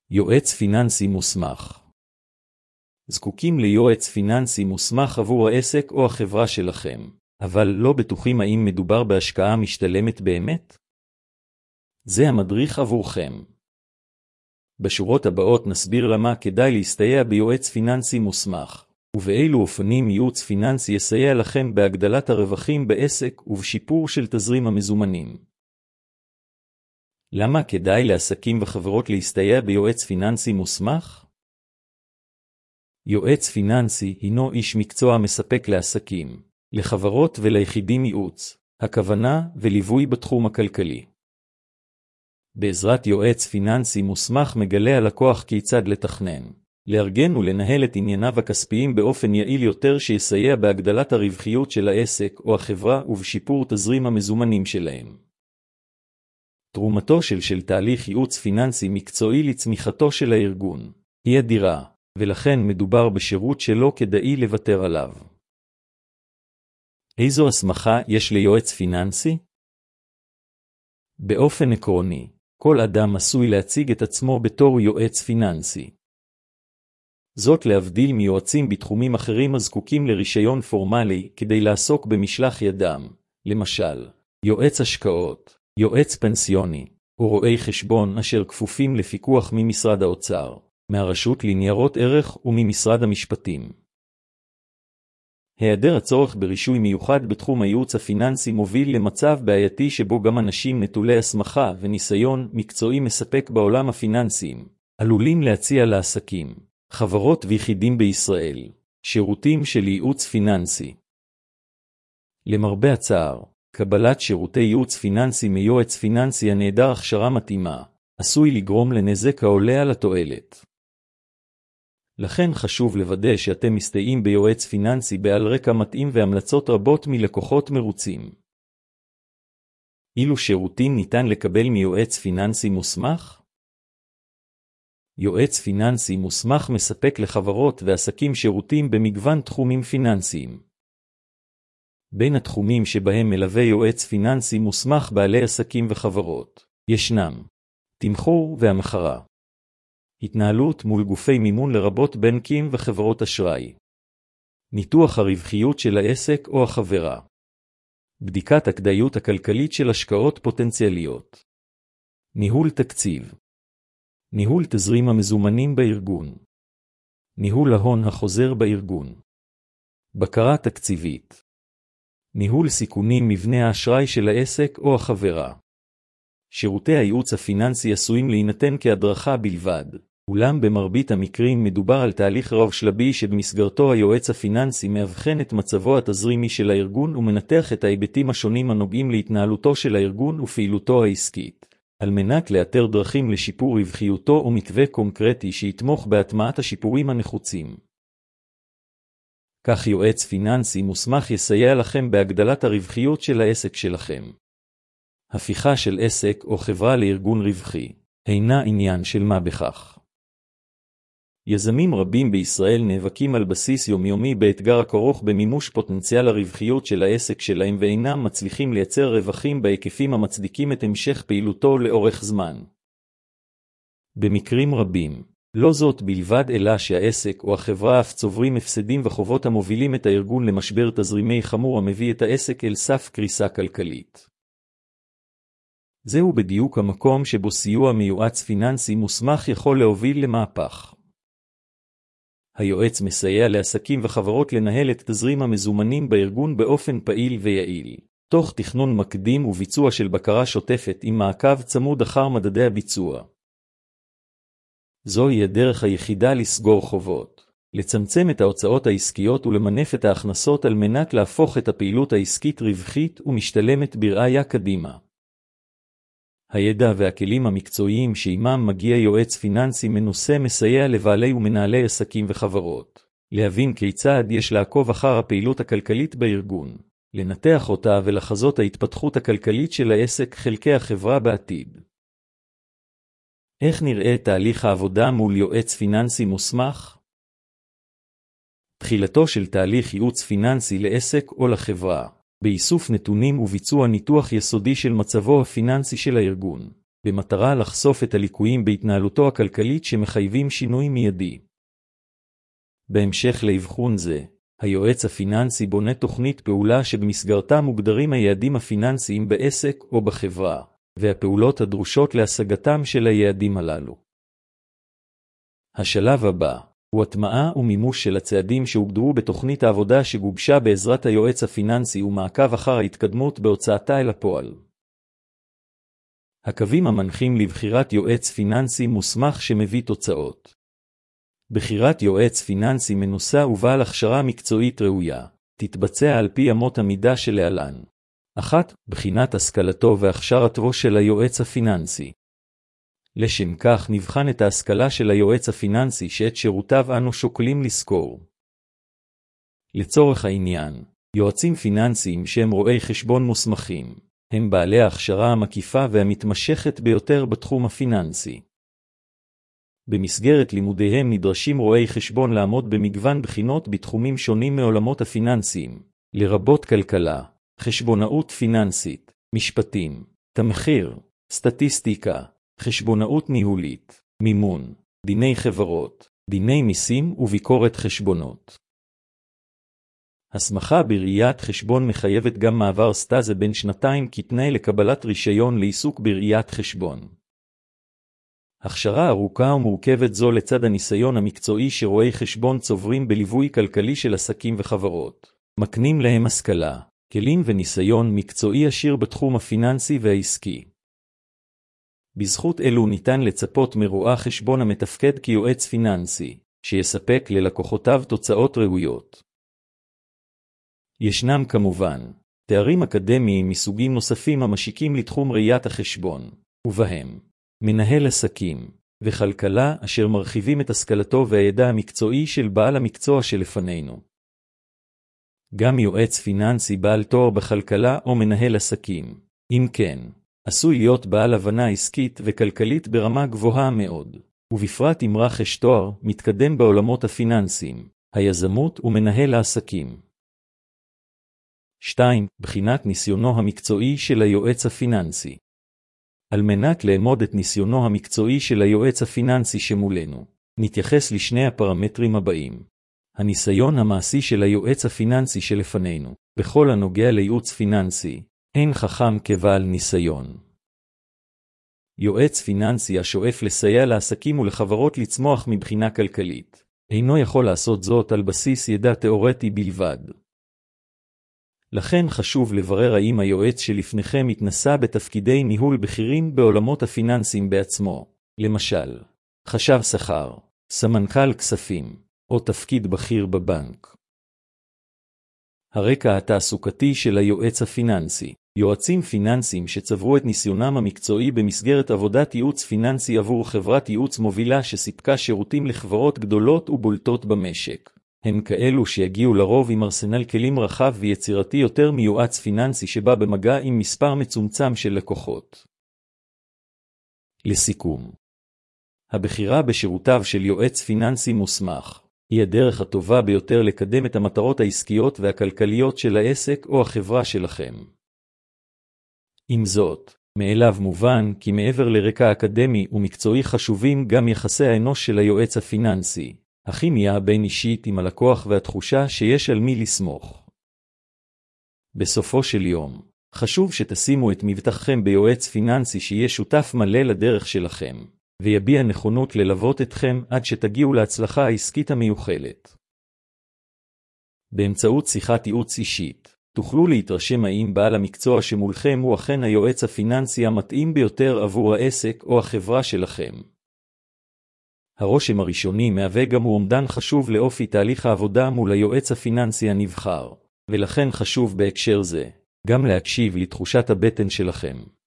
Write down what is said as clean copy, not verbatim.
יועץ פיננסי מוסמך. זקוקים ליועץ פיננסי מוסמך עבור העסק או החברה שלכם, אבל לא בטוחים האם מדובר בהשקעה משתלמת באמת? זה המדריך עבורכם. בשורות הבאות נסביר למה כדאי להסתייע ביועץ פיננסי מוסמך, ובאילו אופנים ייעוץ פיננסי יסייע לכם בהגדלת הרווחים בעסק ובשיפור של תזרים המזומנים. למה כדאי לעסקים וחברות להסתייע ביועץ פיננסי מוסמך? יועץ פיננסי הינו איש מקצוע מספק לעסקים, לחברות וליחידים ייעוץ, הכוונה וליווי בתחום הכלכלי. בעזרת יועץ פיננסי מוסמך מגלה הלקוח כיצד לתכנן, לארגן ולנהל את ענייניו הכספיים באופן יעיל יותר שיסייע בהגדלת הרווחיות של העסק או החברה ובשיפור תזרים המזומנים שלהם. תרומתו של תהליך ייעוץ פיננסי מקצועי לצמיחתו של הארגון היא אדירה, ולכן מדובר בשירות שלא כדאי לוותר עליו. איזו הסמכה יש ליועץ פיננסי? באופן עקרוני, כל אדם עשוי להציג את עצמו בתור יועץ פיננסי. זאת להבדיל מיועצים בתחומים אחרים הזקוקים לרישיון פורמלי כדי לעסוק במשלח ידם, למשל, יועץ השקעות, יועץ פנסיוני, או רואי חשבון אשר כפופים לפיקוח ממשרד האוצר, מהרשות לניירות ערך וממשרד המשפטים. היעדר הצורך ברישוי מיוחד בתחום הייעוץ הפיננסי מוביל למצב בעייתי שבו גם אנשים נטולי הסמכה וניסיון מקצועי מספק בעולם הפיננסיים, עלולים להציע לעסקים, חברות ויחידים בישראל, שירותים של ייעוץ פיננסי. למרבה הצער, קבלת שירותי ייעוץ פיננסי מיועץ פיננסי הנעדר הכשרה מתאימה, עשוי לגרום לנזק העולה על התועלת. לכן חשוב לוודא שאתם מסתייעים ביועץ פיננסי בעל רקע מתאים והמלצות רבות מלקוחות מרוצים. אילו שירותים ניתן לקבל מיועץ פיננסי מוסמך? יועץ פיננסי מוסמך מספק לחברות ועסקים שירותים במגוון תחומים פיננסיים. בין התחומים שבהם מלווה יועץ פיננסי מוסמך בעלי עסקים וחברות, ישנם תמחור והמחרה, התנהלות מול גופי מימון לרבות בנקים וחברות אשראי, ניתוח הרווחיות של העסק או החברה, בדיקת הכדאיות הכלכלית של השקעות פוטנציאליות, ניהול תקציב, ניהול תזרים המזומנים בארגון, ניהול ההון החוזר בארגון, בקרה תקציבית, ניהול סיכונים מבנה האשראי של העסק או החברה. שירותי הייעוץ הפיננסי עשויים להינתן כהדרכה בלבד, אולם במרבית המקרים מדובר על תהליך רב שלבי שבמסגרתו היועץ הפיננסי מאבחן את מצבו התזרימי של הארגון ומנתח את ההיבטים השונים הנוגעים להתנהלותו של הארגון ופעילותו העסקית, על מנת לאתר דרכים לשיפור רווחיותו ומתווה קונקרטי שיתמוך בהטמעת השיפורים הנחוצים. כך יועץ פיננסי מוסמך יסייע לכם בהגדלת הרווחיות של העסק שלכם. הפיכה של עסק או חברה לארגון רווחי אינה עניין של מה בכך. יזמים רבים בישראל נאבקים על בסיס יומיומי באתגר הכרוך במימוש פוטנציאל הרווחיות של העסק שלהם ואינם מצליחים לייצר רווחים בהיקפים המצדיקים את המשך פעילותו לאורך זמן. במקרים רבים, לא זאת בלבד אלא שהעסק או החברה אף צוברים הפסדים וחובות המובילים את הארגון למשבר תזרימי חמור המביא את העסק אל סף קריסה כלכלית. זהו בדיוק המקום שבו סיוע מיועץ פיננסי מוסמך יכול להוביל למהפך. היועץ מסייע לעסקים וחברות לנהל את תזרים המזומנים בארגון באופן פעיל ויעיל, תוך תכנון מקדים וביצוע של בקרה שוטפת עם מעקב צמוד אחר מדדי הביצוע. זוהי הדרך היחידה לסגור חובות, לצמצם את ההוצאות העסקיות ולמנף את ההכנסות על מנת להפוך את הפעילות העסקית רווחית ומשתלמת בראייה קדימה. הידע והכלים המקצועיים שעימם מגיע יועץ פיננסי מנוסה מסייע לבעלי ומנהלי עסקים וחברות, להבין כיצד יש לעקוב אחר הפעילות הכלכלית בארגון, לנתח אותה ולחזות ההתפתחות הכלכלית של העסק חלקי החברה בעתיד. איך נראה תהליך העבודה מול יועץ פיננסי מוסמך? תחילתו של תהליך ייעוץ פיננסי לעסק או לחברה, באיסוף נתונים וביצוע ניתוח יסודי של מצבו הפיננסי של הארגון, במטרה לחשוף את הליקויים בהתנהלותו הכלכלית שמחייבים שינוי מיידי. בהמשך לאבחון זה, היועץ הפיננסי בונה תוכנית פעולה שבמסגרתה מוגדרים היעדים הפיננסיים בעסק או בחברה, והפעולות הדרושות להשגתם של היעדים הללו. השלב הבא הוא הטמעה ומימוש של הצעדים שהוגדרו בתוכנית העבודה שגובשה בעזרת היועץ הפיננסי ומעקב אחר ההתקדמות בהוצאתה אל הפועל. הקווים המנחים לבחירת יועץ פיננסי מוסמך שמביא תוצאות. בחירת יועץ פיננסי מנוסה ובעל הכשרה מקצועית ראויה, תתבצע על פי אמות המידה שלהלן. 1. בחינת השכלתו והכשרתו של היועץ הפיננסי. לשם כך נבחן את ההשכלה של היועץ הפיננסי שאת שירותיו אנו שוקלים לזכור. לצורך העניין, יועצים פיננסיים שהם רואי חשבון מוסמכים, הם בעלי ההכשרה המקיפה והמתמשכת ביותר בתחום הפיננסי. במסגרת לימודיהם נדרשים רואי חשבון לעמוד במגוון בחינות בתחומים שונים מעולמות הפיננסיים, לרבות כלכלה, חשבונאות פיננסית, משפטים, תמחיר, סטטיסטיקה, חשבונאות ניהולית, מימון, דיני חברות, דיני מיסים וביקורת חשבונות. הסמכה בראיית חשבון מחייבת גם מעבר סטאז' בין שנתיים כתנאי לקבלת רישיון לעיסוק בראיית חשבון. הכשרה ארוכה ומורכבת זו לצד הניסיון המקצועי שרואי חשבון צוברים בליווי כלכלי של עסקים וחברות, מקנים להם השכלה, כלים וניסיון מקצועי עשיר בתחום הפיננסי והעסקי. בזכות אלו ניתן לצפות מרואה חשבון המתפקד כיועץ פיננסי, שיספק ללקוחותיו תוצאות ראויות. ישנם כמובן תארים אקדמיים מסוגים נוספים המשיקים לתחום ראיית החשבון, ובהם מנהל עסקים וכלכלה אשר מרחיבים את השכלתו והידע המקצועי של בעל המקצוע שלפנינו. גם יועץ פיננסי בעל תואר בכלכלה או מנהל עסקים, אם כן, עשוי להיות בעל הבנה עסקית וכלכלית ברמה גבוהה מאוד, ובפרט אם רכש תואר מתקדם בעולמות הפיננסיים, היזמות ומנהל העסקים. 2. בחינת ניסיונו המקצועי של היועץ הפיננסי. על מנת לאמוד את ניסיונו המקצועי של היועץ הפיננסי שמולנו, נתייחס לשני הפרמטרים הבאים. הניסיון המעשי של היועץ הפיננסי שלפנינו, בכל הנוגע לייעוץ פיננסי, אין חכם כבעל ניסיון. יועץ פיננסי השואף לסייע לעסקים ולחברות לצמוח מבחינה כלכלית, אינו יכול לעשות זאת על בסיס ידע תיאורטי בלבד. לכן חשוב לברר האם היועץ שלפניכם התנסה בתפקידי ניהול בכירים בעולמות הפיננסיים בעצמו, למשל, חשב שכר, סמנכ"ל כספים, או תפקיד בכיר בבנק. הרקע התעסוקתי של היועץ הפיננסי. יועצים פיננסיים שצברו את ניסיונם המקצועי במסגרת עבודת ייעוץ פיננסי עבור חברת ייעוץ מובילה שסיפקה שירותים לחברות גדולות ובולטות במשק. הם כאלו שיגיעו לרוב עם ארסנל כלים רחב ויצירתי יותר מיועץ פיננסי שבא במגע עם מספר מצומצם של לקוחות. לסיכום, הבחירה בשירותיו של יועץ פיננסי מוסמך היא הדרך הטובה ביותר לקדם את המטרות העסקיות והכלכליות של העסק או החברה שלכם. עם זאת, מאליו מובן כי מעבר לרקע אקדמי ומקצועי חשובים גם יחסי האנוש של היועץ הפיננסי, הכימיה הבין אישית עם הלקוח והתחושה שיש על מי לסמוך. בסופו של יום, חשוב שתשימו את מבטחכם ביועץ פיננסי שיהיה שותף מלא לדרך שלכם, ויביע נכונות ללוות אתכם עד שתגיעו להצלחה העסקית המיוחלת. באמצעות שיחת ייעוץ אישית, תוכלו להתרשם האם בעל המקצוע שמולכם הוא אכן היועץ הפיננסי המתאים ביותר עבור העסק או החברה שלכם. הרושם הראשוני מהווה גם הוא אומדן חשוב לאופי תהליך העבודה מול היועץ הפיננסי הנבחר, ולכן חשוב בהקשר זה גם להקשיב לתחושת הבטן שלכם.